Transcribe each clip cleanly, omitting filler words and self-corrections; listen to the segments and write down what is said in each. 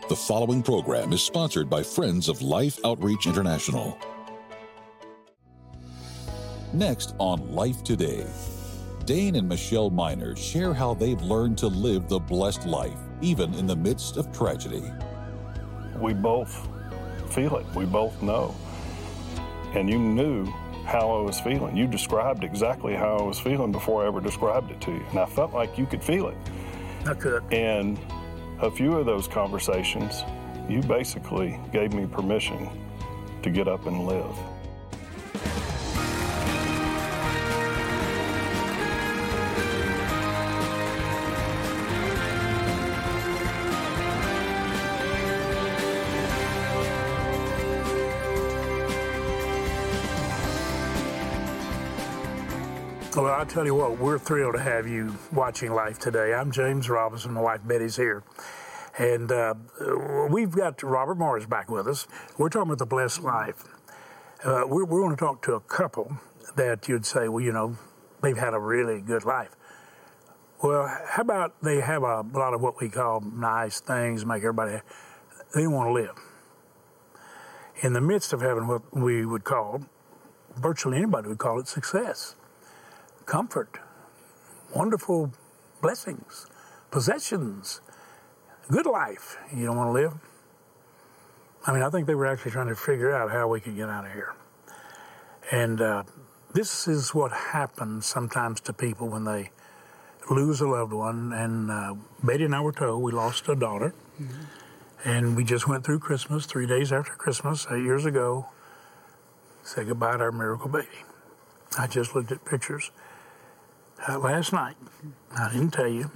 The following program is sponsored by Friends of Life Outreach International. Next on Life Today, Dane and Michelle Miner share how they've learned to live the blessed life, even in the midst of tragedy. We both feel it. We both know. And you knew how I was feeling. You described exactly how I was feeling before I ever described it to you. And I felt like you could feel it. I could. And a few of those conversations, you basically gave me permission to get up and live. Well, I'll tell you what, we're thrilled to have you watching Life Today. I'm James Robinson, my wife Betty's here. And we've got Robert Morris back with us. We're talking about the blessed life. We're going to talk to a couple that you'd say, well, you know, they've had a really good life. Well, how about they have a lot of what we call nice things, make everybody happy. They want to live. In the midst of having what we would call, virtually anybody would call it success. Comfort, wonderful blessings, possessions, good life. You don't want to live? I mean, I think they were actually trying to figure out how we could get out of here. And this is what happens sometimes to people when they lose a loved one. And Betty and I were told we lost a daughter. Mm-hmm. And we just went through Christmas, 3 days after Christmas, 8 years ago, said goodbye to our miracle baby. I just looked at pictures. Last night, I didn't tell you,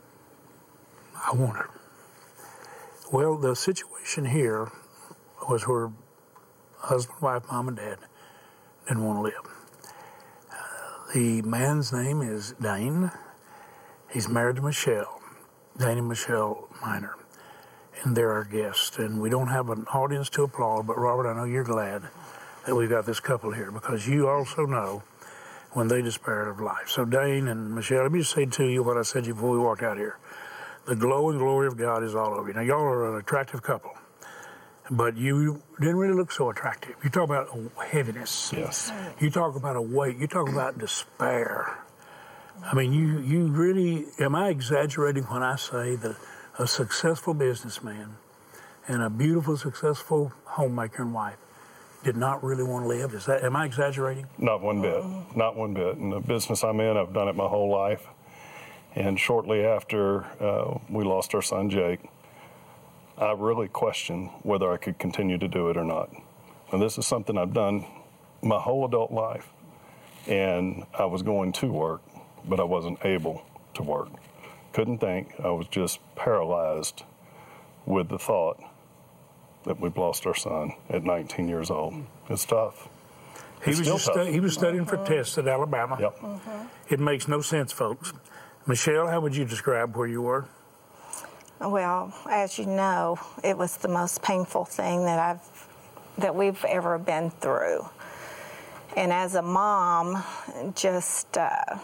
I want her. Well, the situation here was where husband, wife, mom, and dad didn't want to live. The man's name is Dane. He's married to Michelle, Dane and Michelle Miner, and they're our guests. And we don't have an audience to applaud, but Robert, I know you're glad that we've got this couple here because you also know when they despaired of life. So Dane and Michelle, let me just say to you what I said to you before we walked out here. The glow and glory of God is all over you. Now, y'all are an attractive couple, but you didn't really look so attractive. You talk about heaviness. Yes. You talk about a weight. You talk about despair. I mean, you really, am I exaggerating when I say that a successful businessman and a beautiful, successful homemaker and wife did not really want to live? Am I exaggerating? Not one bit, not one bit. In the business I'm in, I've done it my whole life. And shortly after we lost our son, Jake, I really questioned whether I could continue to do it or not. And this is something I've done my whole adult life. And I was going to work, but I wasn't able to work. Couldn't think. I was just paralyzed with the thought that we've lost our son at 19 years old. It's tough. He was studying for tests at Alabama. Yep. It makes no sense, folks. Michelle, how would you describe where you were? Well, as you know, it was the most painful thing that we've ever been through. And as a mom, just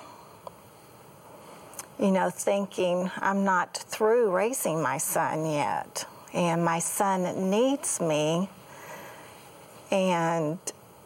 thinking I'm not through raising my son yet. And my son needs me, and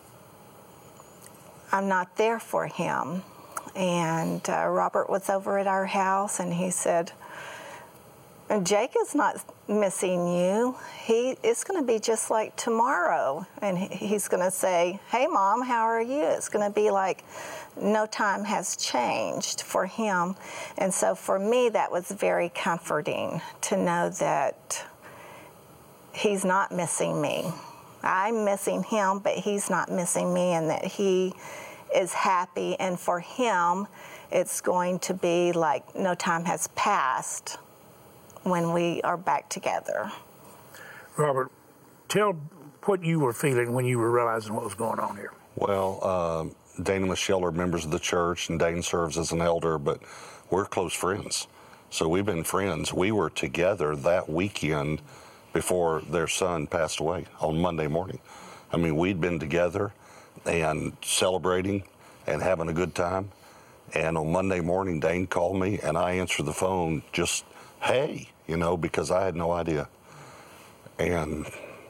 I'm not there for him. And Robert was over at our house, and he said, Jake is not missing you. It's going to be just like tomorrow. And he's going to say, hey, Mom, how are you? It's going to be like no time has changed for him. And so for me, that was very comforting to know that he's not missing me. I'm missing him, but he's not missing me, and that he is happy. And for him, it's going to be like no time has passed when we are back together. Robert, tell what you were feeling when you were realizing what was going on here. Well, Dane and Michelle are members of the church, and Dane serves as an elder, but we're close friends. So we've been friends. We were together that weekend before their son passed away on Monday morning. I mean, we'd been together and celebrating and having a good time. And on Monday morning, Dane called me, and I answered the phone just, hey, because I had no idea. And,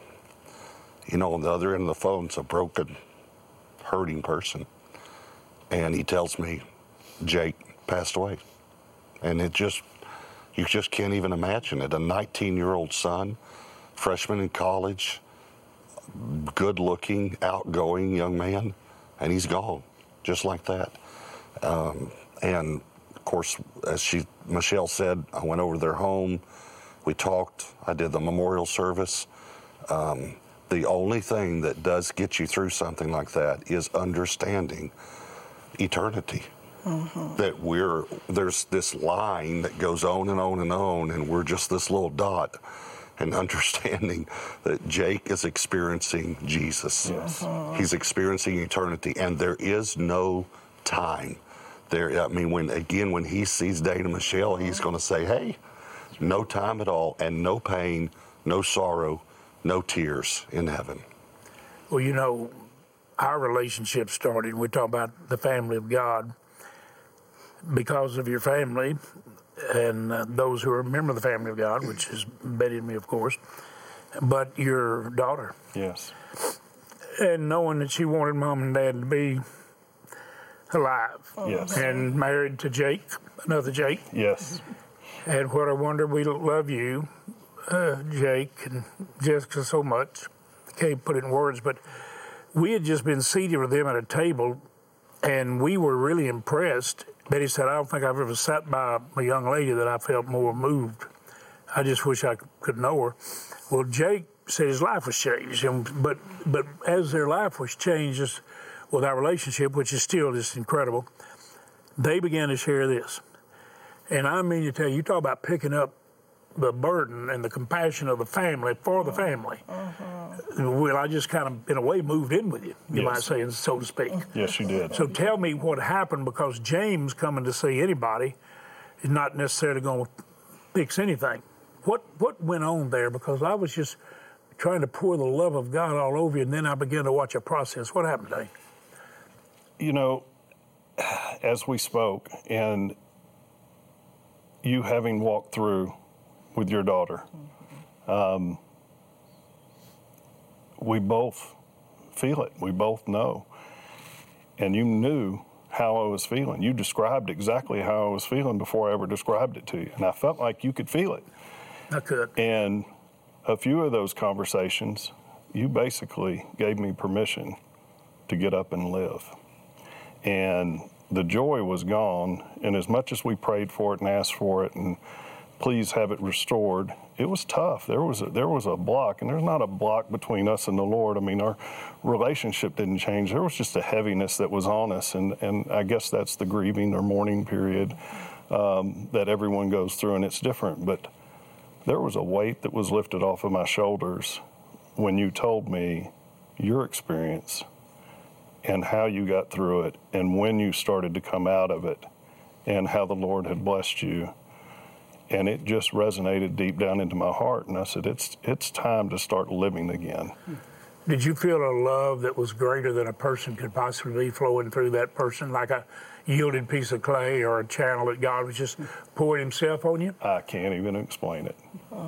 you know, on the other end of the phone's a broken, hurting person. And he tells me Jake passed away. And you just can't even imagine it. A 19-year-old son, freshman in college, good-looking, outgoing young man, and he's gone, just like that. And, of course, as Michelle said, I went over to their home. We talked. I did the memorial service. The only thing that does get you through something like that is understanding eternity. Mm-hmm. That there's this line that goes on and on and on, and we're just this little dot, and understanding that Jake is experiencing Jesus. Yes. Mm-hmm. He's experiencing eternity, and there is no time. When he sees Dane and Michelle, he's going to say, hey, no time at all, and no pain, no sorrow, no tears in heaven. Well, you know, our relationship started, we talk about the family of God, because of your family and those who are a member of the family of God, which is Betty and me, of course, but your daughter. Yes. And knowing that she wanted Mom and Dad to be alive. Yes. And married to Jake, another Jake. Yes. And what a wonder, we love you, Jake and Jessica, so much. Can't put it in words, but we had just been seated with them at a table, and we were really impressed. Betty said, I don't think I've ever sat by a young lady that I felt more moved. I just wish I could know her. Well, Jake said his life was changed, but as their life was changed just with our relationship, which is still just incredible, they began to share this. And I mean to tell you, you talk about picking up the burden and the compassion of the family for the family. Mm-hmm. Well, I just kind of, in a way, moved in with you, you might say, so to speak. Yes, you did. So tell me what happened, because James coming to see anybody is not necessarily going to fix anything. What went on there? Because I was just trying to pour the love of God all over you, and then I began to watch a process. What happened, Dave? You know, as we spoke, and you having walked through with your daughter, we both feel it. We both know. And you knew how I was feeling. You described exactly how I was feeling before I ever described it to you. And I felt like you could feel it. I could. And a few of those conversations, you basically gave me permission to get up and live. And the joy was gone. And as much as we prayed for it and asked for it and please have it restored, it was tough. There was a block, and there's not a block between us and the Lord. I mean, our relationship didn't change. There was just a heaviness that was on us, and I guess that's the grieving or mourning period that everyone goes through, and it's different. But there was a weight that was lifted off of my shoulders when you told me your experience and how you got through it and when you started to come out of it and how the Lord had blessed you. And it just resonated deep down into my heart. And I said, it's time to start living again. Did you feel a love that was greater than a person could possibly be flowing through that person, like a yielded piece of clay or a channel that God was just pouring himself on you? I can't even explain it.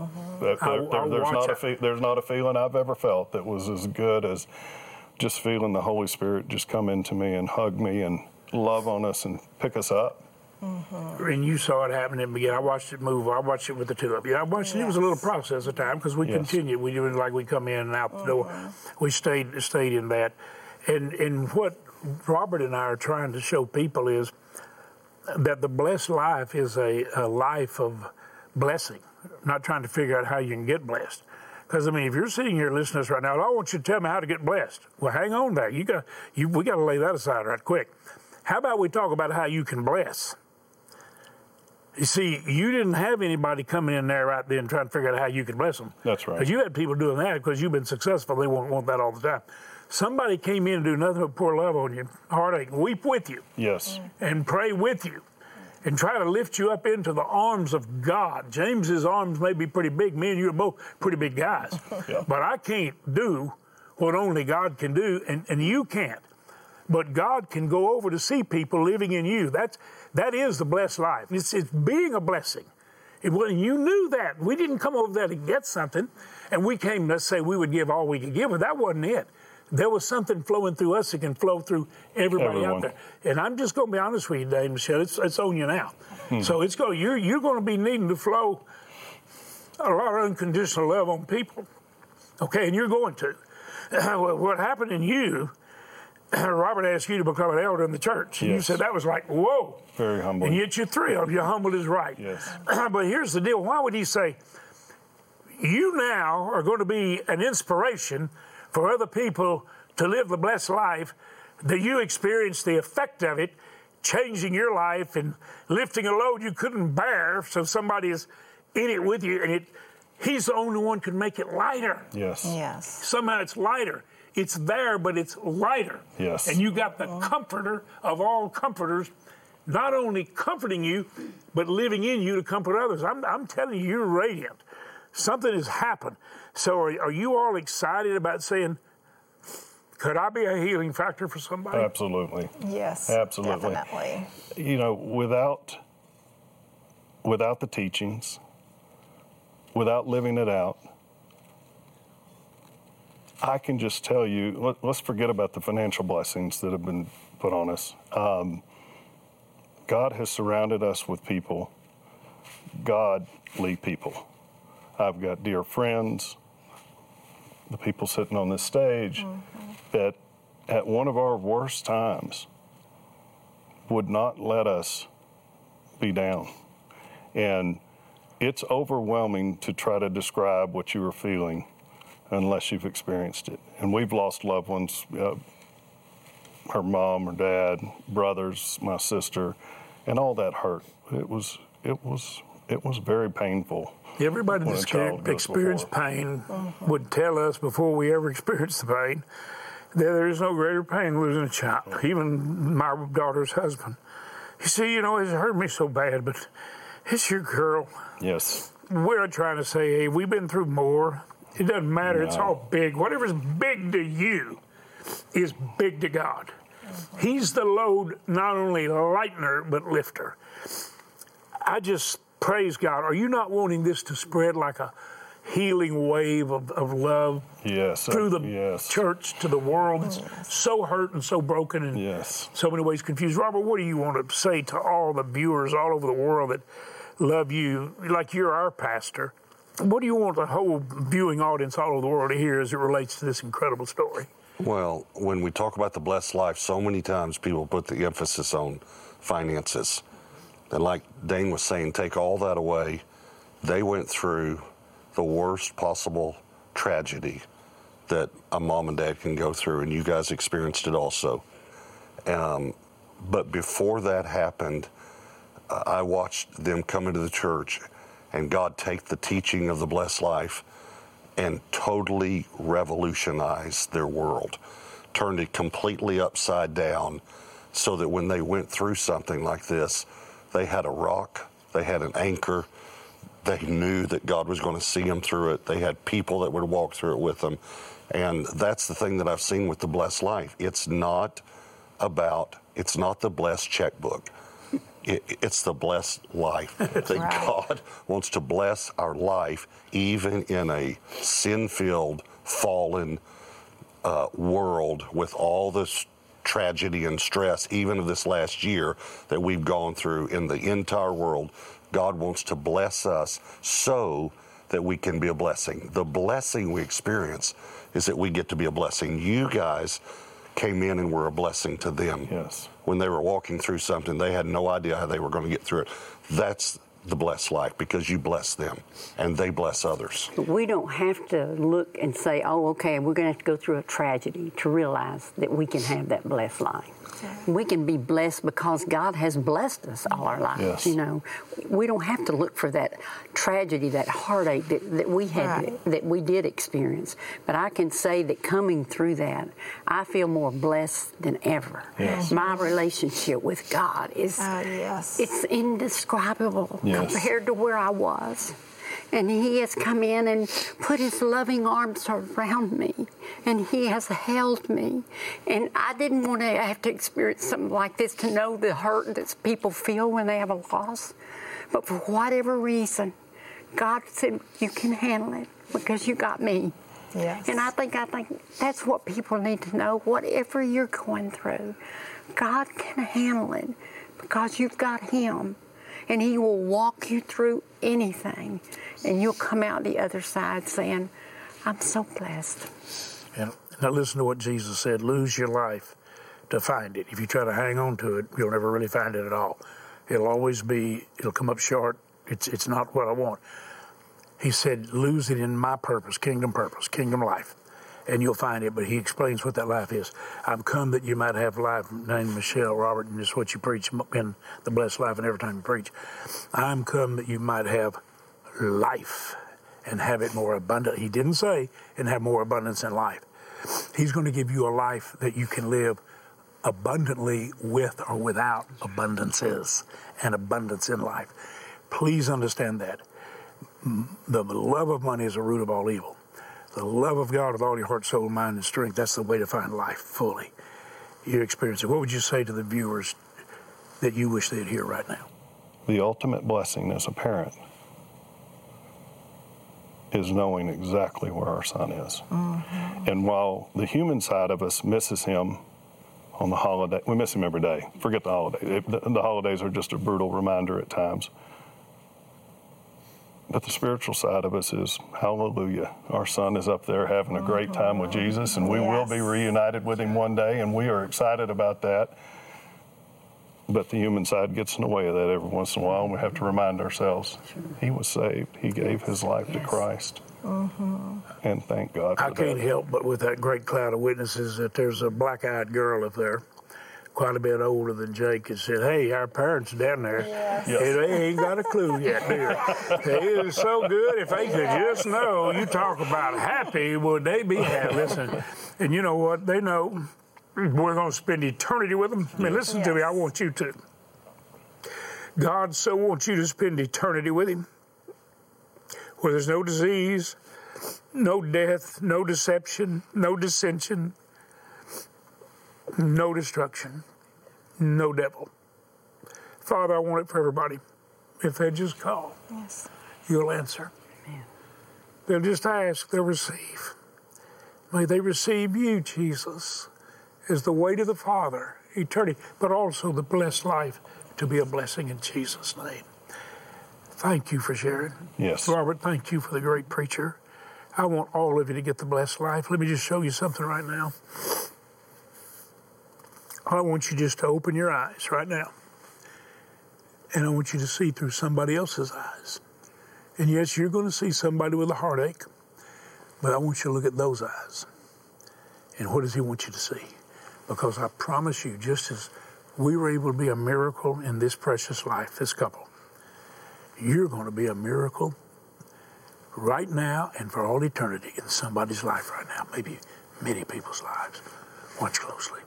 Uh-huh. There's not a feeling I've ever felt that was as good as just feeling the Holy Spirit just come into me and hug me and love on us and pick us up. Mm-hmm. And you saw it happen in the beginning. I watched it move. I watched it with the two of you. I watched it. It was a little process at time because we continued. We did like we come in and out the door. We stayed in that. And what Robert and I are trying to show people is that the blessed life is a life of blessing. Not trying to figure out how you can get blessed. Because, I mean, if you're sitting here listening to us right now, I want you to tell me how to get blessed. Well, hang on there. We got to lay that aside right quick. How about we talk about how you can bless? You see, you didn't have anybody coming in there right then trying to figure out how you could bless them. That's right. Because you had people doing that because you've been successful. They won't want that all the time. Somebody came in and do nothing but pour love on you, heartache, weep with you. Yes. And pray with you. And try to lift you up into the arms of God. James's arms may be pretty big. Me and you are both pretty big guys. Yeah. But I can't do what only God can do, and you can't. But God can go over to see people living in you. That is the blessed life. It's being a blessing. You knew that. We didn't come over there to get something, and we came, let's say we would give all we could give, but that wasn't it. There was something flowing through us that can flow through everybody out there. And I'm just going to be honest with you, Dave and Michelle, it's on you now. So you're going to be needing to flow a lot of unconditional love on people. Okay, and you're going to. What happened in you, Robert asked you to become an elder in the church. And you said that was like, whoa. Very humble. And yet you're thrilled. You're humbled is right. Yes. But here's the deal. Why would he say, you now are going to be an inspiration for other people to live the blessed life, that you experience the effect of it, changing your life and lifting a load you couldn't bear, so somebody is in it with you, and he's the only one who can make it lighter. Yes. Yes. Somehow it's lighter. It's there, but it's lighter. Yes. And you got the comforter of all comforters, not only comforting you, but living in you to comfort others. I'm telling you, you're radiant. Something has happened. So are you all excited about saying, could I be a healing factor for somebody? Absolutely. Yes. Absolutely. Definitely. You know, without the teachings, without living it out, I can just tell you, let's forget about the financial blessings that have been put on us. God has surrounded us with people, godly people. I've got dear friends, the people sitting on this stage, that at one of our worst times would not let us be down. And it's overwhelming to try to describe what you were feeling unless you've experienced it. And we've lost loved ones, her mom, her dad, brothers, my sister, and all that hurt. It was very painful. Everybody that's experienced pain would tell us before we ever experienced the pain that there is no greater pain than losing a child, even my daughter's husband. You see, it's hurt me so bad, but it's your girl. Yes. We're not trying to say, hey, we've been through more. It doesn't matter. No. It's all big. Whatever's big to you is big to God. He's the load, not only lightener, but lifter. I just praise God. Are you not wanting this to spread like a healing wave of love through the church to the world? It's so hurt and so broken and so many ways confused. Robert, what do you want to say to all the viewers all over the world that love you like you're our pastor? What do you want the whole viewing audience all over the world to hear as it relates to this incredible story? Well, when we talk about the blessed life, so many times people put the emphasis on finances. And like Dane was saying, take all that away. They went through the worst possible tragedy that a mom and dad can go through, and you guys experienced it also. But before that happened, I watched them come into the church and God take the teaching of the blessed life and totally revolutionize their world, turned it completely upside down so that when they went through something like this, they had a rock, they had an anchor, they knew that God was going to see them through it. They had people that would walk through it with them. And that's the thing that I've seen with the blessed life. It's not the blessed checkbook. It's the blessed life. That God wants to bless our life even in a sin-filled, fallen world with all this tragedy and stress, even of this last year that we've gone through in the entire world. God wants to bless us so that we can be a blessing. The blessing we experience is that we get to be a blessing. You guys came in and were a blessing to them. Yes. When they were walking through something, they had no idea how they were going to get through it. That's the blessed life, because you bless them and they bless others. We don't have to look and say, oh, okay, we're going to have to go through a tragedy to realize that we can have that blessed life. We can be blessed because God has blessed us all our lives. Yes. You know, we don't have to look for that tragedy, that heartache that we had, that we did experience. But I can say that coming through that, I feel more blessed than ever. Yes. My relationship with God is it's indescribable compared to where I was. And He has come in and put His loving arms around me, and He has held me. And I didn't want to have to experience something like this to know the hurt that people feel when they have a loss. But for whatever reason, God said, you can handle it because you got me. Yes. And I think that's what people need to know. Whatever you're going through, God can handle it because you've got Him. And He will walk you through anything. And you'll come out the other side saying, I'm so blessed. And now listen to what Jesus said, lose your life to find it. If you try to hang on to it, you'll never really find it at all. It'll come up short. It's not what I want. He said, lose it in my purpose, kingdom life, and you'll find it. But He explains what that life is. I've come that you might have life. Named Michelle, Robert, and just what you preach in the blessed life and every time you preach. I'm come that you might have life and have it more abundant. He didn't say, and have more abundance in life. He's going to give you a life that you can live abundantly with or without abundances and abundance in life. Please understand that. The love of money is the root of all evil. The love of God with all your heart, soul, mind, and strength, that's the way to find life fully. You experience it. What would you say to the viewers that you wish they'd hear right now? The ultimate blessing as a parent is knowing exactly where our son is. Mm-hmm. And while the human side of us misses him on the holiday, we miss him every day. Forget the holiday. The holidays are just a brutal reminder at times. But the spiritual side of us is, hallelujah, our son is up there having a great time with Jesus, and we will be reunited with him one day, and we are excited about that. But the human side gets in the way of that every once in a while, and we have to remind ourselves, he was saved. He gave his life to Christ. Mm-hmm. And thank God for that. I can't help but with that great cloud of witnesses that there's a black-eyed girl up there, quite a bit older than Jake, and said, hey, our parents down there, they ain't got a clue yet, dear. It is so good. If they could just know, you talk about happy, would they be happy? Listen, and you know what? They know we're going to spend eternity with them. I mean, listen to me. I want you to. God so wants you to spend eternity with Him, where there's no disease, no death, no deception, no dissension, no destruction, no devil. Father, I want it for everybody. If they just call, you'll answer. Amen. They'll just ask, they'll receive. May they receive you, Jesus, as the way to the Father, eternity, but also the blessed life to be a blessing in Jesus' name. Thank you for sharing. Yes. Robert, thank you for the great preacher. I want all of you to get the blessed life. Let me just show you something right now. I want you just to open your eyes right now. And I want you to see through somebody else's eyes. And yes, you're going to see somebody with a heartache, but I want you to look at those eyes. And what does He want you to see? Because I promise you, just as we were able to be a miracle in this precious life, this couple, you're going to be a miracle right now and for all eternity in somebody's life right now, maybe many people's lives. Watch closely.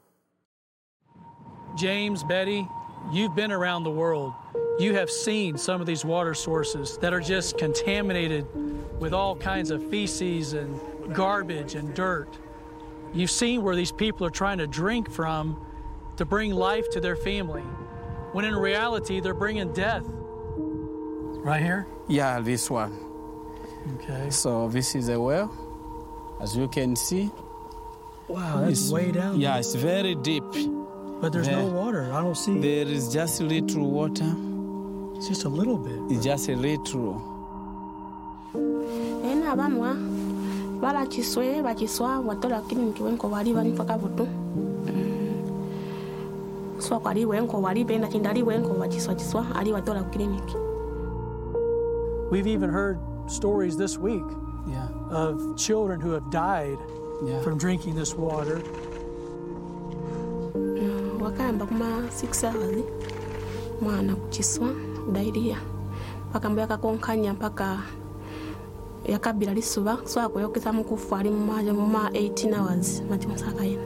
James, Betty, you've been around the world. You have seen some of these water sources that are just contaminated with all kinds of feces and garbage and dirt. You've seen where these people are trying to drink from to bring life to their family, when in reality, they're bringing death. Right here? Yeah, this one. Okay. So this is a well, as you can see. Wow, that's way down. Yeah, it's very deep. But there's no water. I don't see. There is just a little water. It's just a little bit. It's just a little. We've even heard stories this week of children who have died from drinking this water. Wakamba kuma 6 hours mwana kuchiswa dairia pakamba yakakonkanya mpaka yakabira lisuba so akoyokeza mukufu ali mumaje muma 18 hours mati musaka yena.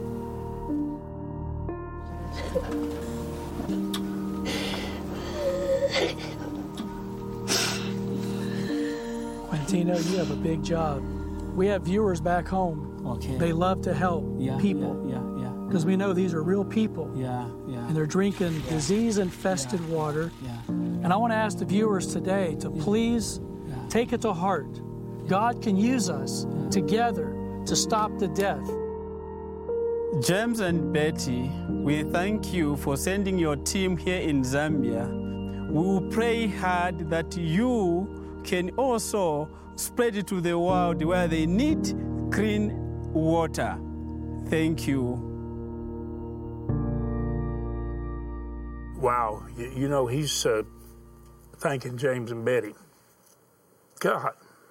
Quintino, you have a big job. We have viewers back home. Okay. They love to help people. Because we know these are real people. Yeah. And they're drinking disease-infested water. Yeah. And I want to ask the viewers today to please take it to heart. God can use us together to stop the death. James and Betty, we thank you for sending your team here in Zambia. We will pray hard that you can also spread it to the world where they need clean water. Thank you. Wow, you know, he's thanking James and Betty. God,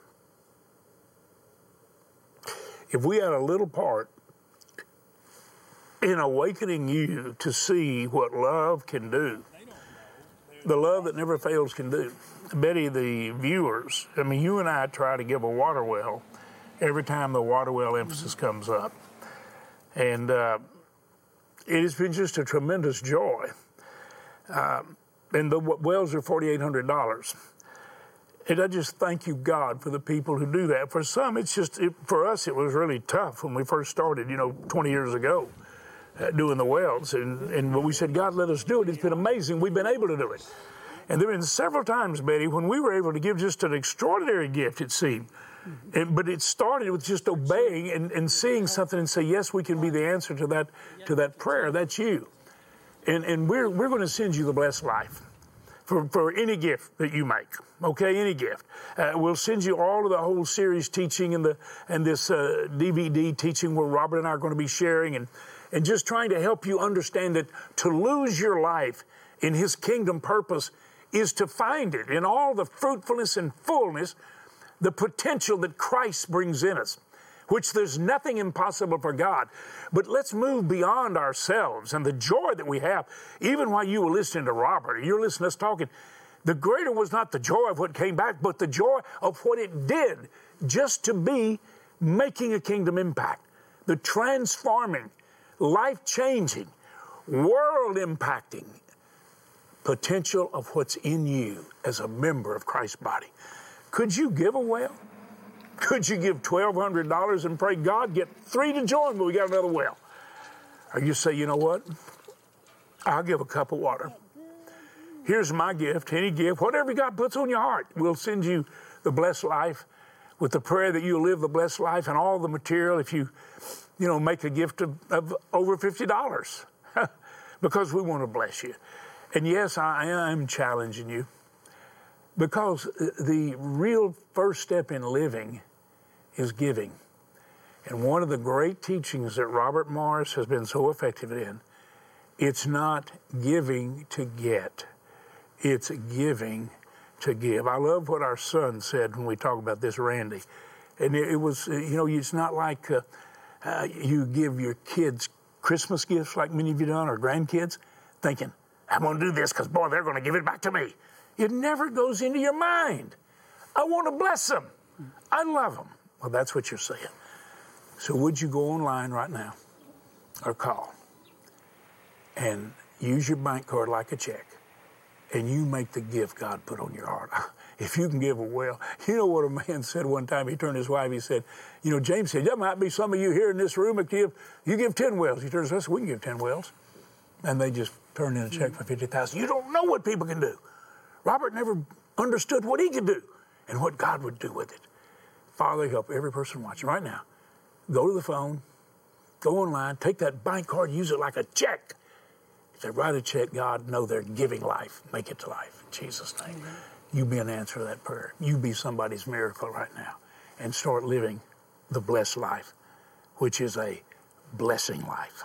if we had a little part in awakening you to see what love can do, the love that never fails can do. Betty, the viewers, I mean, you and I try to give a water well every time the water well emphasis comes up. And it has been just a tremendous joy. And the wells are $4,800. And I just thank you, God, for the people who do that. For some, it's just, for us, it was really tough when we first started, 20 years ago, doing the wells. And when we said, God, let us do it, it's been amazing. We've been able to do it. And there have been several times, Betty, when we were able to give just an extraordinary gift, it seemed. But it started with just obeying and seeing something and say, yes, we can be the answer to that prayer. That's you. And we're going to send you the blessed life for any gift that you make. Okay, any gift. We'll send you all of the whole series teaching and this DVD teaching where Robert and I are going to be sharing and just trying to help you understand that to lose your life in His kingdom purpose is to find it in all the fruitfulness and fullness, the potential that Christ brings in us, which there's nothing impossible for God. But let's move beyond ourselves and the joy that we have. Even while you were listening to Robert, you're listening to us talking, the greater was not the joy of what came back, but the joy of what it did just to be making a kingdom impact, the transforming, life-changing, world-impacting potential of what's in you as a member of Christ's body. Could you give a well? Could you give $1,200 and pray, God, get 3 to join, but we got another well? Or you say, you know what? I'll give a cup of water. Here's my gift, any gift, whatever God puts on your heart. We'll send you the blessed life with the prayer that you'll live the blessed life and all the material if you make a gift of over $50 because we want to bless you. And yes, I am challenging you because the real first step in living is giving. And one of the great teachings that Robert Morris has been so effective in, it's not giving to get. It's giving to give. I love what our son said when we talk about this, Randy. And it was, it's not like you give your kids Christmas gifts like many of you done, or grandkids, thinking, I'm going to do this because, boy, they're going to give it back to me. It never goes into your mind. I want to bless them. I love them. Well, that's what you're saying. So would you go online right now or call and use your bank card like a check and you make the gift God put on your heart? If you can give a well. You know what a man said one time? He turned to his wife, he said, James said, there might be some of you here in this room that you give 10 wells. He turns to us, we can give 10 wells. And they just turned in a check for $50,000. You don't know what people can do. Robert never understood what he could do and what God would do with it. Father, help every person watching right now. Go to the phone, go online, take that bank card, use it like a check. If they write a check, God, know they're giving life. Make it to life. In Jesus' name. Amen. You be an answer to that prayer. You be somebody's miracle right now and start living the blessed life, which is a blessing life.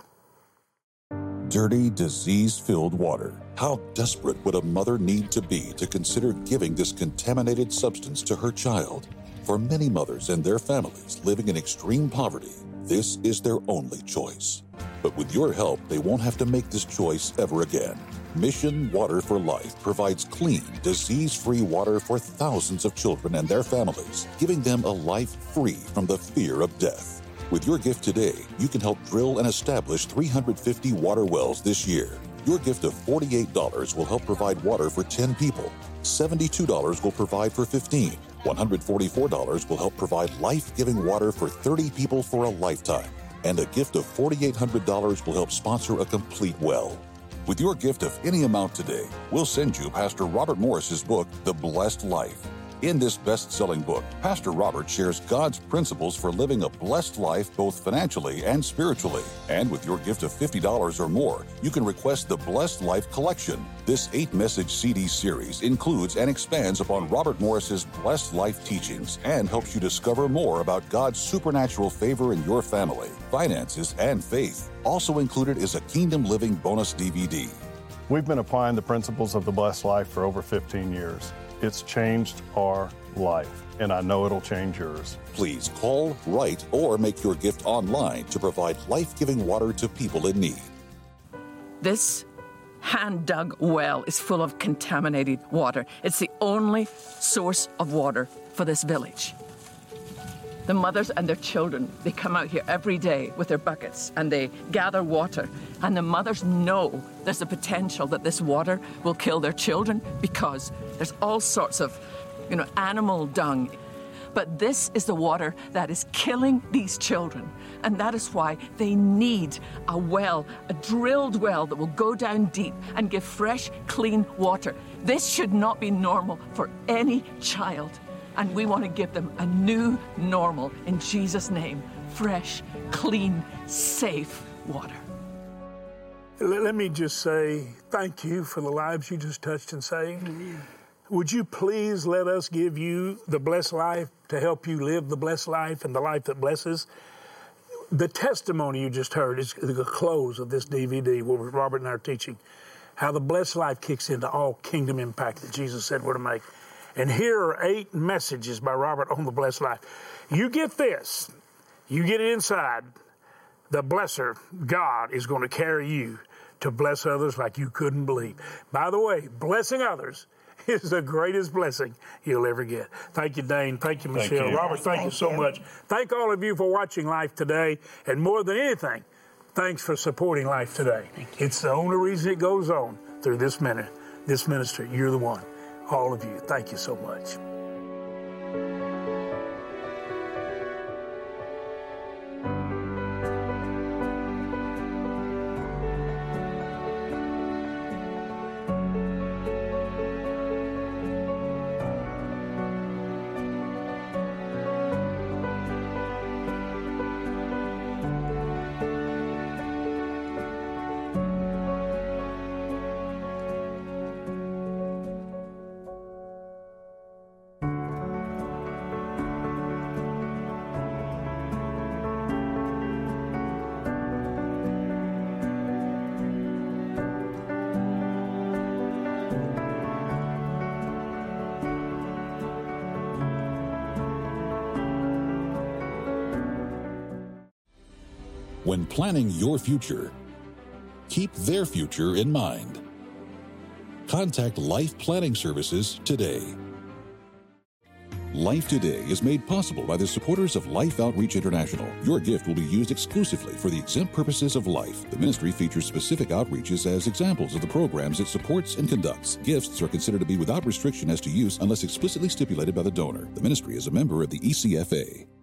Dirty, disease-filled water. How desperate would a mother need to be to consider giving this contaminated substance to her child? For many mothers and their families living in extreme poverty, this is their only choice. But with your help, they won't have to make this choice ever again. Mission Water for Life provides clean, disease-free water for thousands of children and their families, giving them a life free from the fear of death. With your gift today, you can help drill and establish 350 water wells this year. Your gift of $48 will help provide water for 10 people. $72 will provide for 15. $144 will help provide life-giving water for 30 people for a lifetime. And a gift of $4,800 will help sponsor a complete well. With your gift of any amount today, we'll send you Pastor Robert Morris's book, The Blessed Life. In this best-selling book, Pastor Robert shares God's principles for living a blessed life both financially and spiritually. And with your gift of $50 or more, you can request the Blessed Life Collection. This 8-message CD series includes and expands upon Robert Morris's Blessed Life teachings and helps you discover more about God's supernatural favor in your family, finances, and faith. Also included is a Kingdom Living bonus DVD. We've been applying the principles of the Blessed Life for over 15 years. It's changed our life, and I know it'll change yours. Please call, write, or make your gift online to provide life-giving water to people in need. This hand-dug well is full of contaminated water. It's the only source of water for this village. The mothers and their children, they come out here every day with their buckets and they gather water. And the mothers know there's a potential that this water will kill their children because there's all sorts of, animal dung. But this is the water that is killing these children. And that is why they need a well, a drilled well that will go down deep and give fresh, clean water. This should not be normal for any child. And we want to give them a new normal in Jesus' name. Fresh, clean, safe water. Let me just say thank you for the lives you just touched and saved. Amen. Would you please let us give you the blessed life to help you live the blessed life and the life that blesses? The testimony you just heard is the close of this DVD where Robert and I are teaching how the blessed life kicks into all kingdom impact that Jesus said we're to make. And here are 8 messages by Robert on the blessed life. You get this, you get it inside, the blesser, God, is going to carry you to bless others like you couldn't believe. By the way, blessing others is the greatest blessing you'll ever get. Thank you, Dane. Thank you, Michelle. Thank you. Robert, thank you so much. Thank all of you for watching Life Today. And more than anything, thanks for supporting Life Today. It's the only reason it goes on through this ministry. You're the one. All of you, thank you so much. When planning your future, keep their future in mind. Contact Life Planning Services today. Life Today is made possible by the supporters of Life Outreach International. Your gift will be used exclusively for the exempt purposes of life. The ministry features specific outreaches as examples of the programs it supports and conducts. Gifts are considered to be without restriction as to use unless explicitly stipulated by the donor. The ministry is a member of the ECFA.